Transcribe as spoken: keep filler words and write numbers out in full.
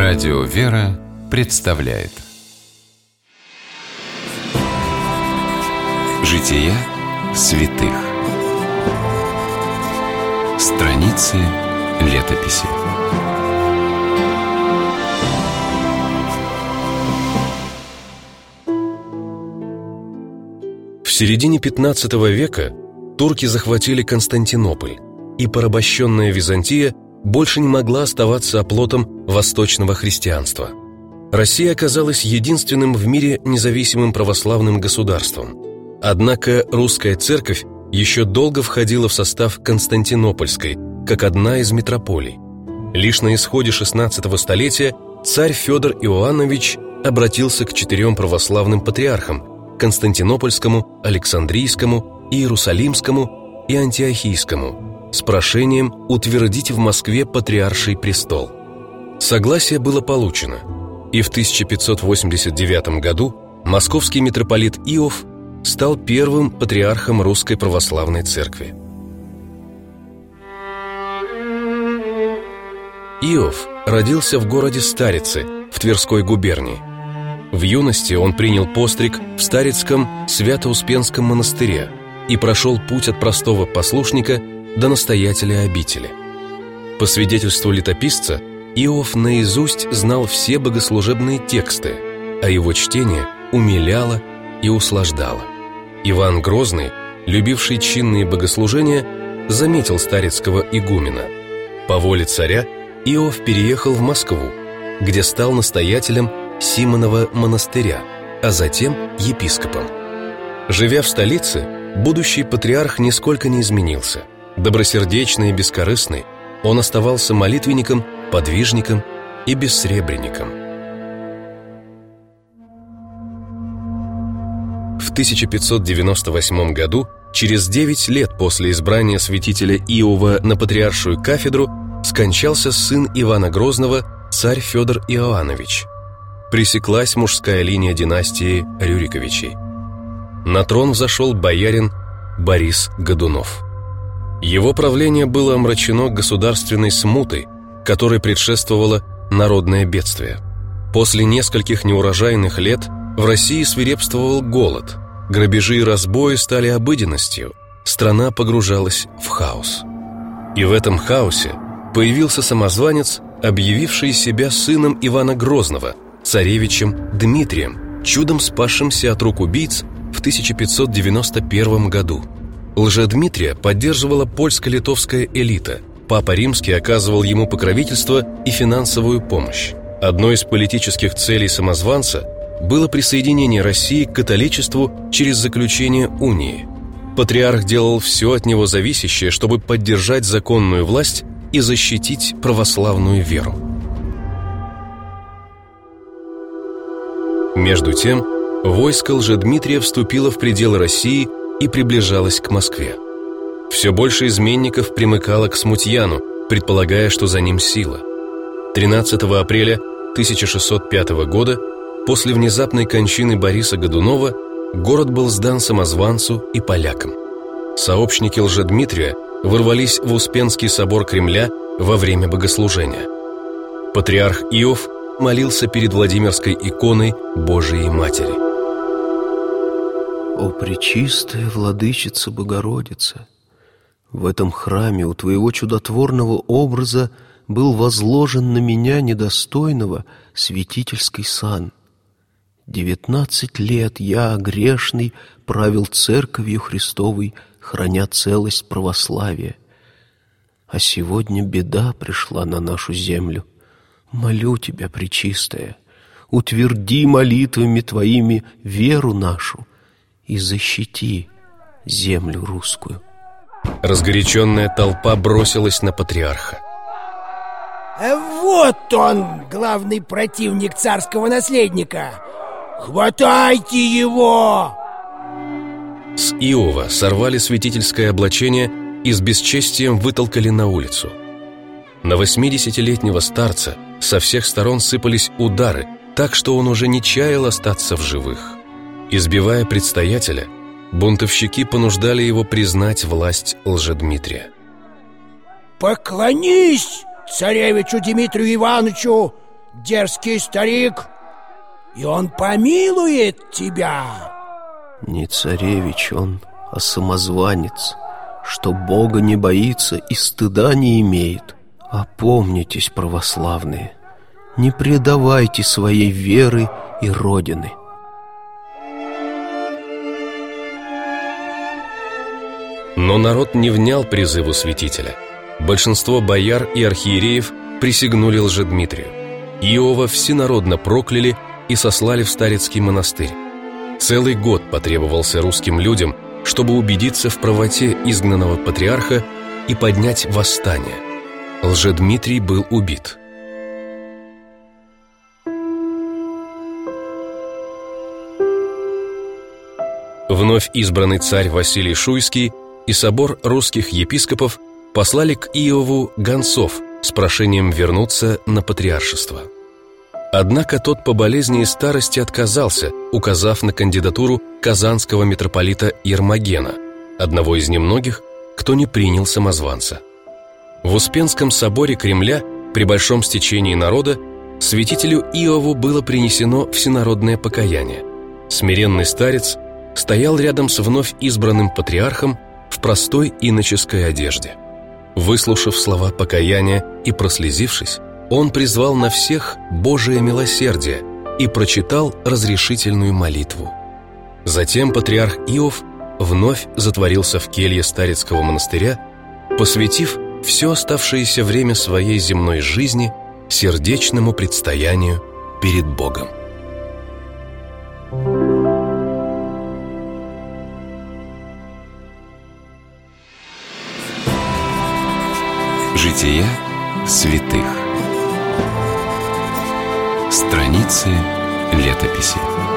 Радио «Вера» представляет Жития святых. Страницы летописи. В середине пятнадцатого века турки захватили Константинополь, и порабощенная Византия больше не могла оставаться оплотом восточного христианства. Россия оказалась единственным в мире независимым православным государством. Однако русская церковь еще долго входила в состав Константинопольской, как одна из митрополий. Лишь на исходе шестнадцатого столетия царь Федор Иоаннович обратился к четырем православным патриархам – Константинопольскому, Александрийскому, Иерусалимскому и Антиохийскому – с прошением утвердить в Москве патриарший престол. Согласие было получено, и в тысяча пятьсот восемьдесят девятом году московский митрополит Иов стал первым патриархом Русской Православной Церкви. Иов родился в городе Старицы в Тверской губернии. В юности он принял постриг в Старицком Свято-Успенском монастыре и прошел путь от простого послушника до настоятеля обители. По свидетельству летописца, Иов наизусть знал все богослужебные тексты, а его чтение умиляло и услаждало. Иван Грозный, любивший чинные богослужения, заметил старицкого игумена. По воле царя Иов переехал в Москву, где стал настоятелем Симонова монастыря, а затем епископом. Живя в столице, будущий патриарх нисколько не изменился. Добросердечный и бескорыстный, он оставался молитвенником, подвижником и бессребренником. В тысяча пятьсот девяносто восьмом году, через девять лет после избрания святителя Иова на патриаршую кафедру, скончался сын Ивана Грозного, царь Федор Иоаннович. Пресеклась мужская линия династии Рюриковичей. На трон взошел боярин Борис Годунов. Его правление было омрачено государственной смутой, которой предшествовало народное бедствие. После нескольких неурожайных лет в России свирепствовал голод, грабежи и разбои стали обыденностью, страна погружалась в хаос. И в этом хаосе появился самозванец, объявивший себя сыном Ивана Грозного, царевичем Дмитрием, чудом спасшимся от рук убийц в тысяча пятьсот девяносто первом году. Лжедмитрия поддерживала польско-литовская элита. Папа Римский оказывал ему покровительство и финансовую помощь. Одной из политических целей самозванца было присоединение России к католичеству через заключение унии. Патриарх делал все от него зависящее, чтобы поддержать законную власть и защитить православную веру. Между тем, войско Лжедмитрия вступило в пределы России и приближалась к Москве. Все больше изменников примыкало к смутьяну, предполагая, что за ним сила. тринадцатого апреля тысяча шестьсот пятого года, после внезапной кончины Бориса Годунова, город был сдан самозванцу и полякам. Сообщники Лжедмитрия ворвались в Успенский собор Кремля во время богослужения. Патриарх Иов молился перед Владимирской иконой Божией Матери. «О, пречистая Владычица Богородица! В этом храме у Твоего чудотворного образа был возложен на меня недостойного святительский сан. Девятнадцать лет я, грешный, правил церковью Христовой, храня целость православия. А сегодня беда пришла на нашу землю. Молю Тебя, пречистая, утверди молитвами Твоими веру нашу и защити землю русскую». Разгоряченная толпа бросилась на патриарха. Вот он, главный противник царского наследника! Хватайте его! С Иова сорвали святительское облачение и с бесчестием вытолкали на улицу. На восьмидесятилетнего старца со всех сторон сыпались удары, так что он уже не чаял остаться в живых. Избивая предстоятеля, бунтовщики понуждали его признать власть Лжедмитрия. «Поклонись царевичу Дмитрию Ивановичу, дерзкий старик, и он помилует тебя. Не царевич он, а самозванец, что Бога не боится и стыда не имеет. Опомнитесь, православные, не предавайте своей веры и родины. Но народ не внял призыву святителя. Большинство бояр и архиереев присягнули Лжедмитрию. Иова всенародно прокляли и сослали в Старицкий монастырь. Целый год потребовался русским людям, чтобы убедиться в правоте изгнанного патриарха и поднять восстание. Лжедмитрий был убит. Вновь избранный царь Василий Шуйский и собор русских епископов послали к Иову гонцов с прошением вернуться на патриаршество. Однако тот по болезни и старости отказался, указав на кандидатуру казанского митрополита Ермогена, одного из немногих, кто не принял самозванца. В Успенском соборе Кремля при большом стечении народа святителю Иову было принесено всенародное покаяние. Смиренный старец стоял рядом с вновь избранным патриархом в простой иноческой одежде. Выслушав слова покаяния и прослезившись, он призвал на всех Божие милосердие и прочитал разрешительную молитву. Затем патриарх Иов вновь затворился в келье Старицкого монастыря, посвятив все оставшееся время своей земной жизни сердечному предстоянию перед Богом. Жития святых. Страницы летописи.